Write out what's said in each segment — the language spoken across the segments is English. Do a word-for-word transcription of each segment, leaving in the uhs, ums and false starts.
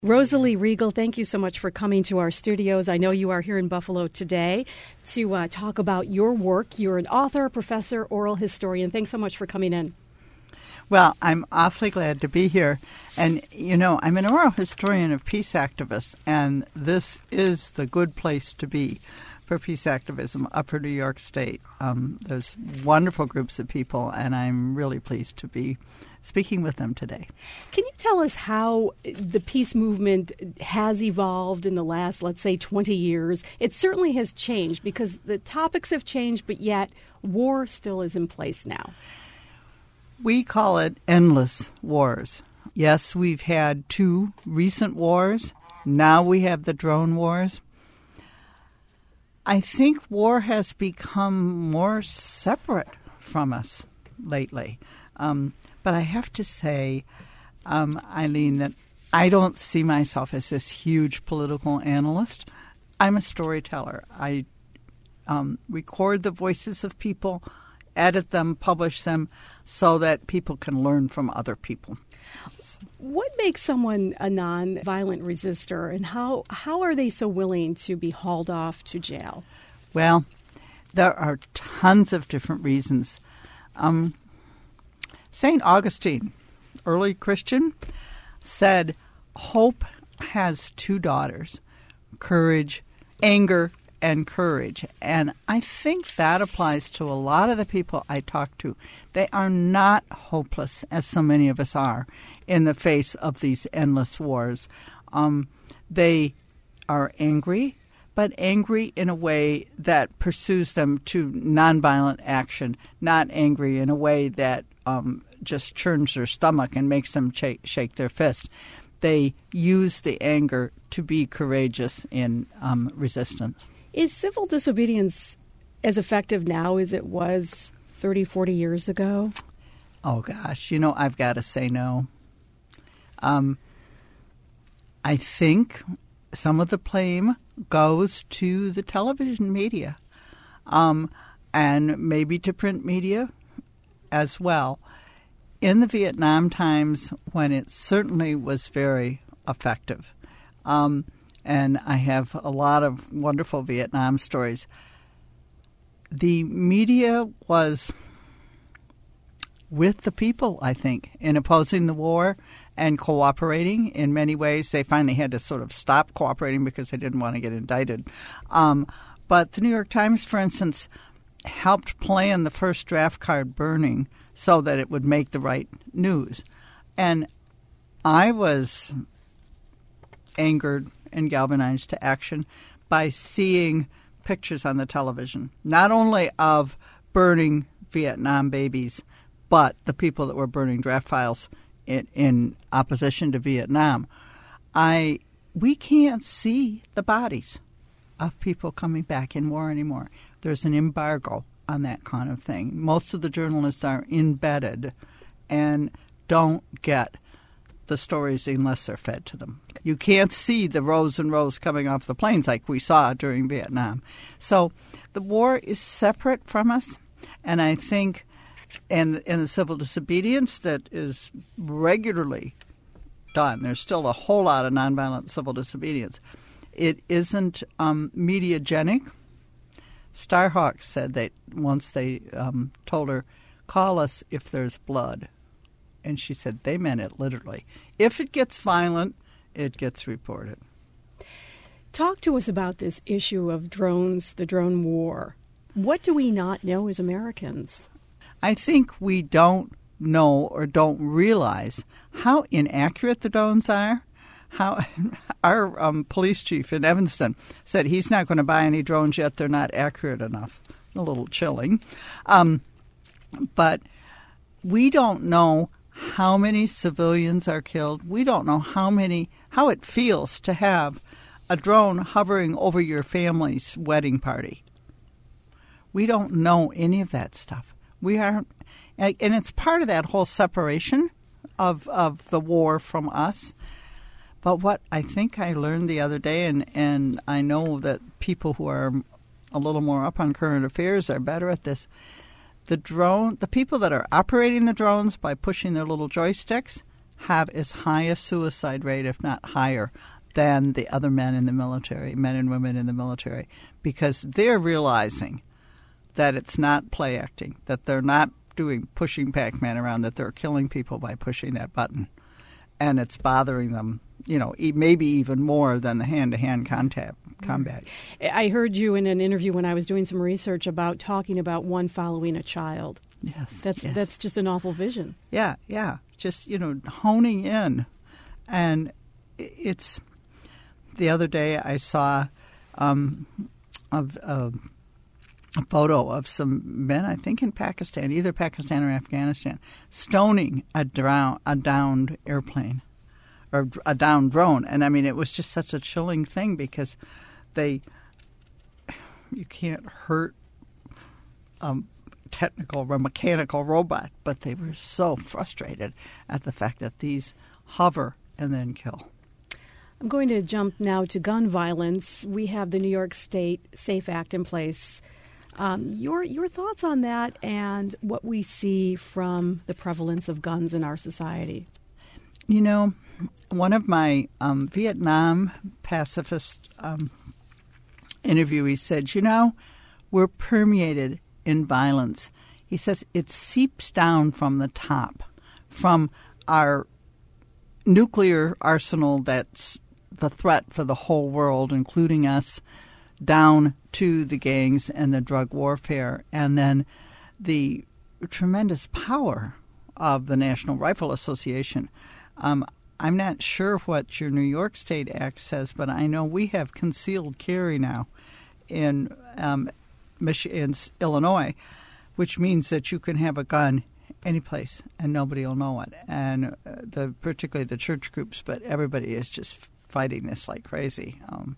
Rosalie Riegel, thank you so much for coming to our studios. I know you are here in Buffalo today to uh, talk about your work. You're an author, professor, oral historian. Thanks so much for coming in. Well, I'm awfully glad to be here. And, you know, I'm an oral historian of peace activists, and this is the good place to be for peace activism, Upper New York State. Um, there's wonderful groups of people, and I'm really pleased to be speaking with them today. Can you tell us how the peace movement has evolved in the last, let's say, twenty years? It certainly has changed because the topics have changed, but yet war still is in place now. We call it endless wars. Yes, we've had two recent wars. Now we have the drone wars. I think war has become more separate from us lately. Um, but I have to say, um, Eileen, that I don't see myself as this huge political analyst. I'm a storyteller. I um, record the voices of people, edit them, publish them, so that people can learn from other people. What makes someone a nonviolent resistor, and how, how are they so willing to be hauled off to jail? Well, there are tons of different reasons. Um, Saint Augustine, early Christian, said hope has two daughters, courage, anger, and courage. And I think that applies to a lot of the people I talk to. They are not hopeless, as so many of us are, in the face of these endless wars. Um, they are angry, but angry in a way that pursues them to nonviolent action, not angry in a way that um, just churns their stomach and makes them ch- shake their fist. They use the anger to be courageous in um, resistance. Is civil disobedience as effective now as it was thirty, forty years ago? Oh, gosh. You know, I've got to say no. Um, I think some of the blame goes to the television media um, and maybe to print media as well. In the Vietnam times, when it certainly was very effective, um, and I have a lot of wonderful Vietnam stories, the media was with the people, I think, in opposing the war and cooperating in many ways. They finally had to sort of stop cooperating because they didn't want to get indicted. Um, but the New York Times, for instance, helped plan the first draft card burning so that it would make the right news. And I was angered and galvanized to action by seeing pictures on the television, not only of burning Vietnam babies, but the people that were burning draft files in, in opposition to Vietnam. I we can't see the bodies of people coming back in war anymore. There's an embargo on that kind of thing. Most of the journalists are embedded and don't get the stories unless they're fed to them. You can't see the rows and rows coming off the planes like we saw during Vietnam. So the war is separate from us, and I think and in the civil disobedience that is regularly done, there's still a whole lot of nonviolent civil disobedience. It isn't um, mediagenic. Starhawk said that once they um, told her, call us if there's blood. And she said they meant it literally. If it gets violent, it gets reported. Talk to us about this issue of drones, the drone war. What do we not know as Americans? I think we don't know or don't realize how inaccurate the drones are. How our um, police chief in Evanston said he's not going to buy any drones yet. They're not accurate enough. A little chilling. Um, but we don't know how many civilians are killed. We don't know how many, how it feels to have a drone hovering over your family's wedding party. We don't know any of that stuff. We aren't, and it's part of that whole separation of of the war from us. But what I think I learned the other day, and, and I know that people who are a little more up on current affairs are better at this, the drone, the people that are operating the drones by pushing their little joysticks have as high a suicide rate, if not higher, than the other men in the military, men and women in the military, because they're realizing that it's not play acting, that they're not doing pushing Pac-Man around, that they're killing people by pushing that button, and it's bothering them, you know, maybe even more than the hand-to-hand contact combat. I heard you in an interview when I was doing some research about talking about one following a child. Yes, that's yes. that's just an awful vision. Yeah, yeah, just, you know, honing in, and it's. The other day I saw um, a, a, a photo of some men, I think in Pakistan, either Pakistan or Afghanistan, stoning a, drown, a downed airplane or a downed drone. And, I mean, it was just such a chilling thing because they, you can't hurt a technical or mechanical robot, but they were so frustrated at the fact that these hover and then kill. I'm going to jump now to gun violence. We have the New York State SAFE Act in place. Um, your your thoughts on that and what we see from the prevalence of guns in our society? You know, one of my um, Vietnam pacifist um, interviewees said, you know, we're permeated in violence. He says it seeps down from the top, from our nuclear arsenal that's the threat for the whole world, including us, down to the gangs and the drug warfare, and then the tremendous power of the National Rifle Association. Um, I'm not sure what your New York State Act says, but I know we have concealed carry now in, um, Mich- in Illinois, which means that you can have a gun any place and nobody will know it. And uh, the particularly the church groups, but everybody is just fighting this like crazy. Um,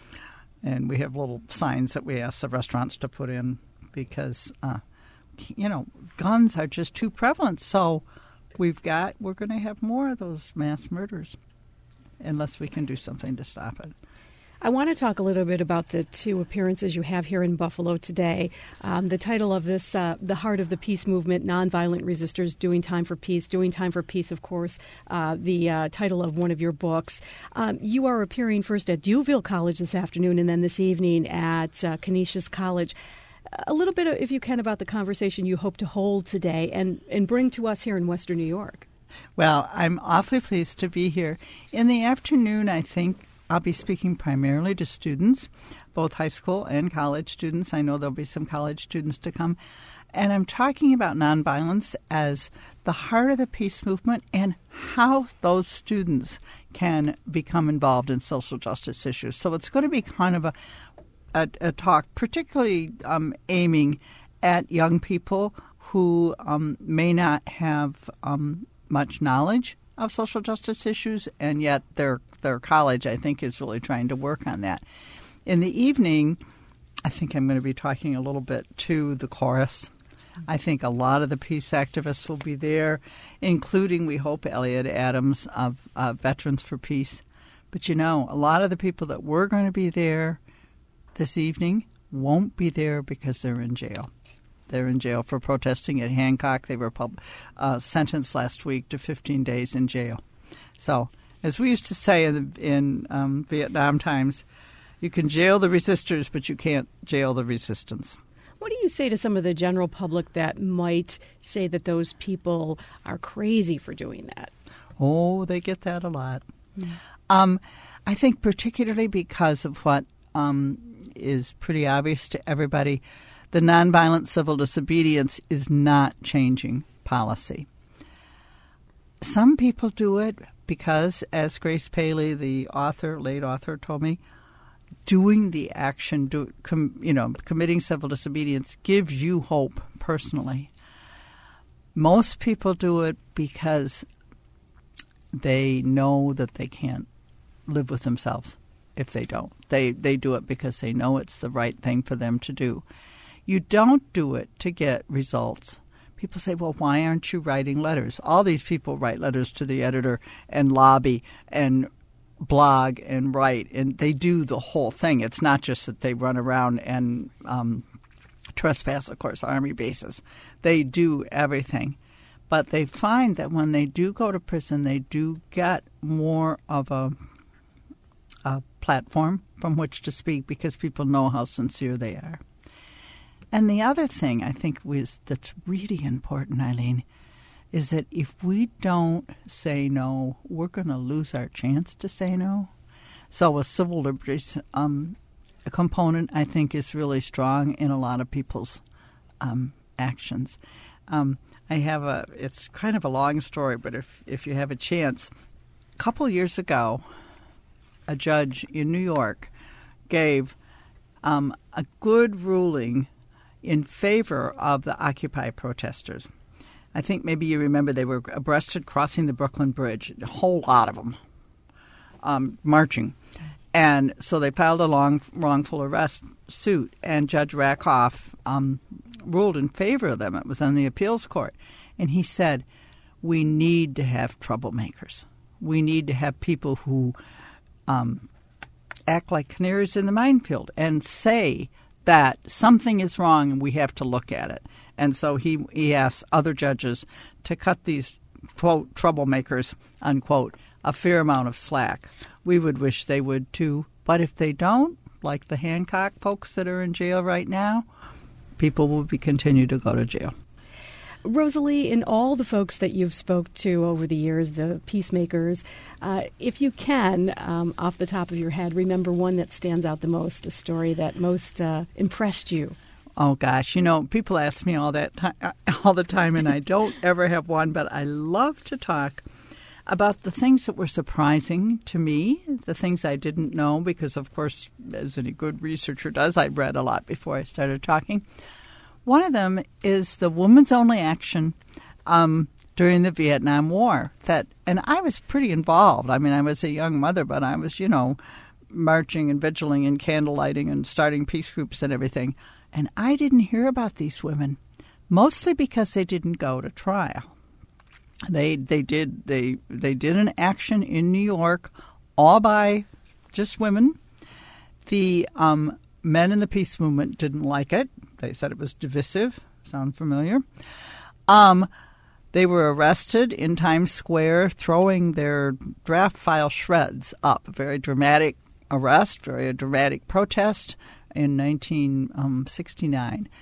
and we have little signs that we ask the restaurants to put in because, uh, you know, guns are just too prevalent. So we've got, we're going to have more of those mass murders unless we can do something to stop it. I want to talk a little bit about the two appearances you have here in Buffalo today. Um, the title of this, uh, The Heart of the Peace Movement, Nonviolent Resistors, Doing Time for Peace. Doing Time for Peace, of course, uh, the uh, title of one of your books. Um, you are appearing first at Duville College this afternoon and then this evening at uh, Canisius College. A little bit, if you can, about the conversation you hope to hold today and, and bring to us here in Western New York. Well, I'm awfully pleased to be here. In the afternoon, I think, I'll be speaking primarily to students, both high school and college students. I know there'll be some college students to come. And I'm talking about nonviolence as the heart of the peace movement and how those students can become involved in social justice issues. So it's going to be kind of a, a, a talk, particularly um, aiming at young people who um, may not have um, much knowledge of social justice issues, and yet their their college, I think, is really trying to work on that. In the evening, I think I'm going to be talking a little bit to the chorus. I think a lot of the peace activists will be there, including, we hope, Elliot Adams of uh, Veterans for Peace. But, you know, a lot of the people that were going to be there this evening won't be there because they're in jail. They're in jail for protesting at Hancock. They were pub- uh, sentenced last week to fifteen days in jail. So, as we used to say in, the, in um, Vietnam times, you can jail the resistors, but you can't jail the resistance. What do you say to some of the general public that might say that those people are crazy for doing that? Oh, they get that a lot. Mm. Um, I think particularly because of what um, is pretty obvious to everybody, the nonviolent civil disobedience is not changing policy. Some people do it because, as Grace Paley, the author, late author, told me, doing the action, do, com, you know, committing civil disobedience gives you hope personally. Most people do it because they know that they can't live with themselves if they don't. They they do it because they know it's the right thing for them to do. You don't do it to get results. People say, well, why aren't you writing letters? All these people write letters to the editor and lobby and blog and write, and they do the whole thing. It's not just that they run around and um, trespass, of course, Army bases. They do everything. But they find that when they do go to prison, they do get more of a, a platform from which to speak because people know how sincere they are. And the other thing I think was, that's really important, Eileen, is that if we don't say no, we're going to lose our chance to say no. So a civil liberties um, a component, I think, is really strong in a lot of people's um, actions. Um, I have a, it's kind of a long story, but if, if you have a chance, a couple years ago, a judge in New York gave um, a good ruling in favor of the Occupy protesters. I think maybe you remember they were arrested crossing the Brooklyn Bridge, a whole lot of them, um, marching. And so they filed a long, wrongful arrest suit, and Judge Rakoff um, ruled in favor of them. It was on the appeals court. And he said, we need to have troublemakers. We need to have people who um, act like canaries in the minefield and say that something is wrong and we have to look at it. And so he, he asked other judges to cut these, quote, troublemakers, unquote, a fair amount of slack. We would wish they would too. But if they don't, like the Hancock folks that are in jail right now, people will be continue to go to jail. Rosalie, in all the folks that you've spoke to over the years, the peacemakers, uh, if you can, um, off the top of your head, remember one that stands out the most, a story that most uh, impressed you. Oh, gosh. You know, people ask me all that time, all the time, and I don't ever have one, but I love to talk about the things that were surprising to me, the things I didn't know, because, of course, as any good researcher does, I read a lot before I started talking. One of them is the women's only action um, during the Vietnam War. That, and I was pretty involved. I mean, I was a young mother, but I was, you know, marching and vigiling and candlelighting and starting peace groups and everything. And I didn't hear about these women, mostly because they didn't go to trial. They they did they they did an action in New York, all by just women. The um, men in the peace movement didn't like it. They said it was divisive. Sound familiar? Um, they were arrested in Times Square, throwing their draft file shreds up. A very dramatic arrest, very dramatic protest in nineteen sixty-nine,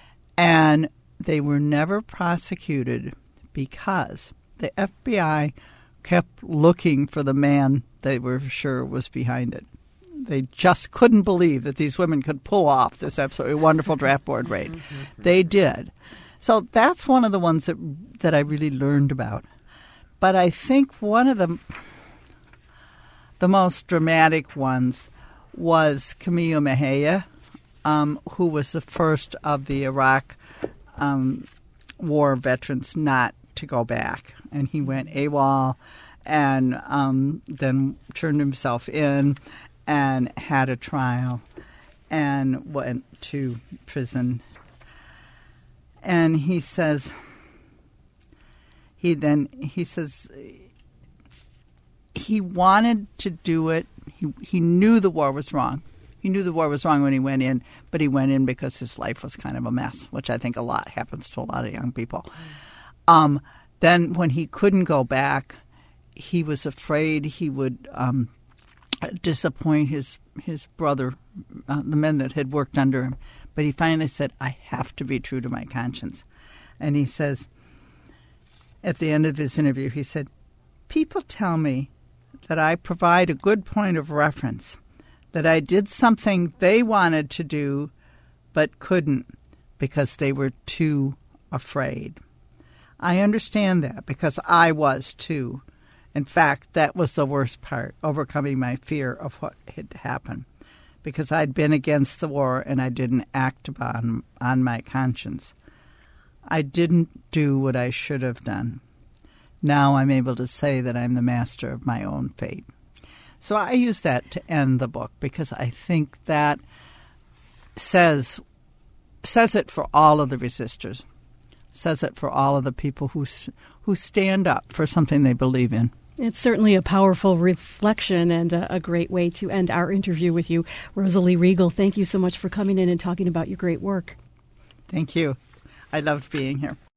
and they were never prosecuted because the F B I kept looking for the man they were sure was behind it. They just couldn't believe that these women could pull off this absolutely wonderful draft board raid. They did. So that's one of the ones that that I really learned about. But I think one of the the most dramatic ones was Camille Mejia, um, who was the first of the Iraq um, war veterans not to go back. And he went AWOL and um, then turned himself in and had a trial and went to prison. And he says, he then, he says, he wanted to do it. He, he knew the war was wrong. He knew the war was wrong when he went in, but he went in because his life was kind of a mess, which I think a lot happens to a lot of young people. Um, then when he couldn't go back, he was afraid he would um, disappoint his his brother, uh, the men that had worked under him. But he finally said, I have to be true to my conscience. And he says, at the end of his interview, he said, people tell me that I provide a good point of reference, that I did something they wanted to do but couldn't because they were too afraid. I understand that because I was too. In fact, that was the worst part, overcoming my fear of what had happened, because I'd been against the war and I didn't act upon on my conscience. I didn't do what I should have done. Now I'm able to say that I'm the master of my own fate. So I use that to end the book because I think that says says it for all of the resistors, says it for all of the people who who stand up for something they believe in. It's certainly a powerful reflection and a, a great way to end our interview with you. Rosalie Riegel, thank you so much for coming in and talking about your great work. Thank you. I loved being here.